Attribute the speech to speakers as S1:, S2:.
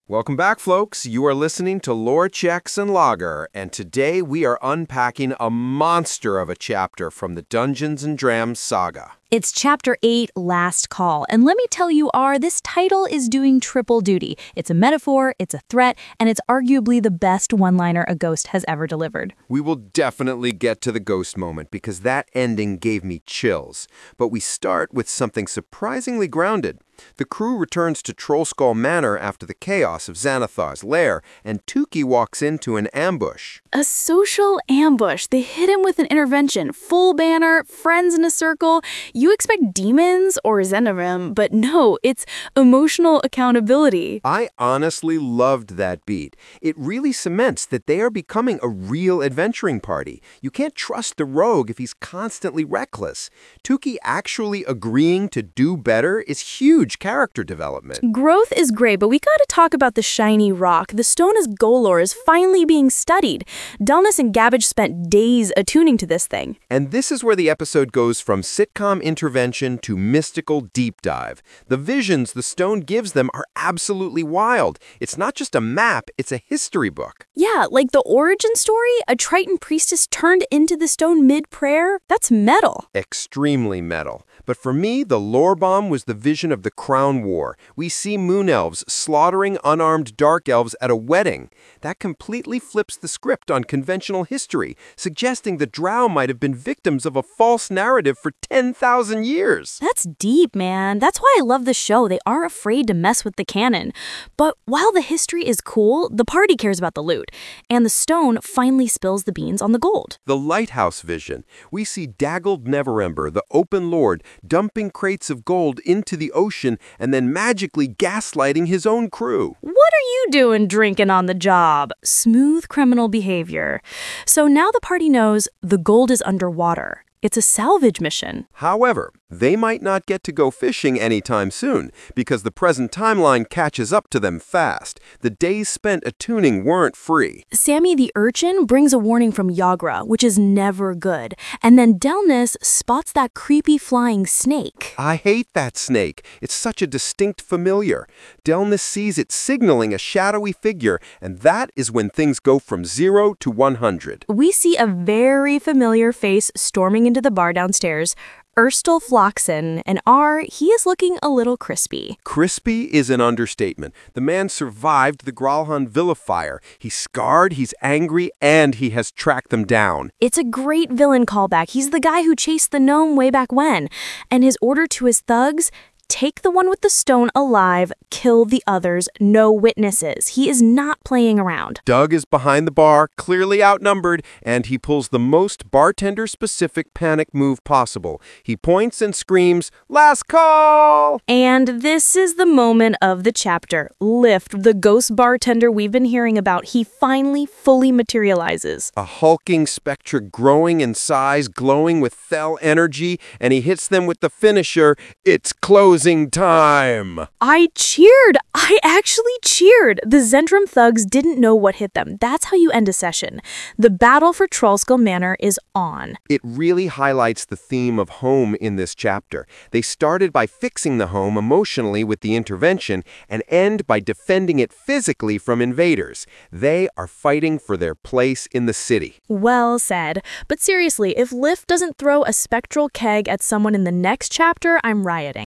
S1: Welcome back, folks. You are listening to Lore Checks and Lager, and today we are unpacking a monster of a chapter from the Dungeons & Drams saga.
S2: It's Chapter 8, Last Call, and let me tell you, this title is doing triple duty. It's a metaphor, it's a threat, and it's arguably the best one-liner a ghost has ever delivered.
S1: We will definitely get to the ghost moment because that ending gave me chills. But we start with something surprisingly grounded. The crew returns to Trollskull Manor after the chaos of Xanathar's lair, and Tukey walks into an ambush.
S3: A social ambush. They hit him with an intervention. Full banner, friends in a circle. You expect demons or Zenorim, but no, it's emotional accountability.
S1: I honestly loved that beat. It really cements that they are becoming a real adventuring party. You can't trust the rogue if he's constantly reckless. Tukey actually agreeing to do better is huge character development.
S3: Growth is great, but we gotta talk about the shiny rock. The stone as Golor is finally being studied. Delnus and Gabbage spent days attuning to this thing.
S1: And this is where the episode goes from sitcom intervention to mystical deep dive. The visions the stone gives them are absolutely wild. It's not just a map, it's a history book.
S3: Yeah, like the origin story, a Triton priestess turned into the stone mid-prayer. That's metal.
S1: Extremely metal. But for me, the lore bomb was the vision of the Crown War. We see moon elves slaughtering unarmed dark elves at a wedding. That completely flips the script on conventional history, suggesting the Drow might have been victims of a false narrative for 10,000 years.
S3: That's deep, man. That's why I love the show. They aren't afraid to mess with the canon. But while the history is cool, the party cares about the loot. And the stone finally spills the beans on the gold.
S1: The lighthouse vision. We see Daggled Neverember, the open lord, dumping crates of gold into the ocean and then magically gaslighting his own crew.
S3: What are you doing drinking on the job? Smooth criminal behavior. So now the party knows the gold is underwater. It's a salvage mission.
S1: However, they might not get to go fishing anytime soon because the present timeline catches up to them fast. The days spent attuning weren't free.
S3: Sammy the urchin brings a warning from Yagra, which is never good. And then Delnus spots that creepy flying snake.
S1: I hate that snake. It's such a distinct familiar. Delnus sees it signaling a shadowy figure, and that is when things go from 0 to 100.
S3: We see a very familiar face storming into the bar downstairs. Erstal Floxen, and he is looking a little crispy.
S1: Crispy is an understatement. The man survived the Gralhan Villa fire. He's scarred, he's angry, and he has tracked them down.
S3: It's a great villain callback. He's the guy who chased the gnome way back when. And his order to his thugs: take the one with the stone alive, kill the others, no witnesses. He is not playing around.
S1: Doug is behind the bar, clearly outnumbered, and he pulls the most bartender-specific panic move possible. He points and screams, "Last call!"
S3: And this is the moment of the chapter. Lift, the ghost bartender we've been hearing about, he finally fully materializes.
S1: A hulking spectre growing in size, glowing with fell energy, and he hits them with the finisher, "It's closing time."
S3: I cheered. I actually cheered. The Zentrum thugs didn't know what hit them. That's how you end a session. The battle for Trollskull Manor is on.
S1: It really highlights the theme of home in this chapter. They started by fixing the home emotionally with the intervention and end by defending it physically from invaders. They are fighting for their place in the city.
S3: Well said. But seriously, if Lift doesn't throw a spectral keg at someone in the next chapter, I'm rioting.